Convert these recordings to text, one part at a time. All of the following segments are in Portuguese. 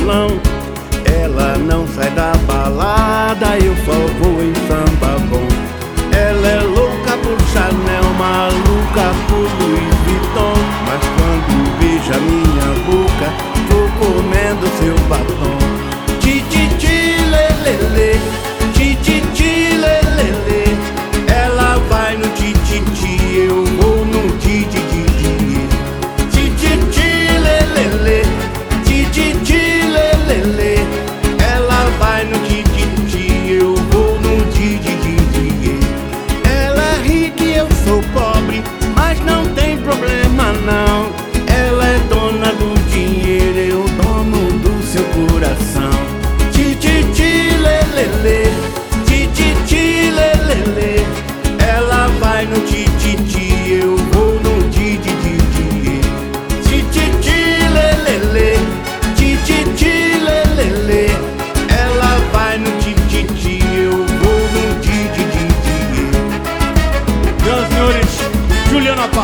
violão. Ela não sai da balada, eu só vou em samba bom. Ela é louca por Chanel, maluca por Louis Vuitton. Mas quando beija minha boca, tô comendo seu batom. Ti-ti-ti, lelele, ti-ti-ti, lelele. Ela vai no ti-ti-ti, eu vou no ti-ti-ti-ti. Ti-ti-ti, lelele, ti-ti-ti, lelele. Ela vai no ti-ti-ti, eu vou no ti-ti-ti-ti. Ela ri que eu sou pobre, mas não tem problema não. Ela é dona do dinheiro, eu dono do seu coração. Ti-ti-ti, lelele, ti-ti-ti, lelele. Ela vai no ti-ti-ti, eu vou no ti-ti-ti-ti. Ti-ti-ti, lelele, ti-ti-ti, lelele. Ela vai no ti-ti-ti, eu vou no ti-ti-ti-ti. Senhoras e senhores, Juliana Paz.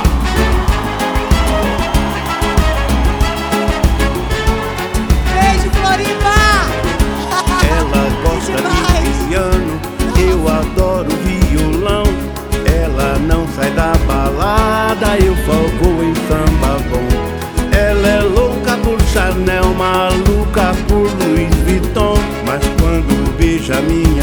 Beijo, Floripa! Ela gosta de piano, eu adoro violão. Ela não sai da balada, eu só vou em samba bom. Ela é louca por Chanel, maluca por Louis Vuitton. Mas quando beija minha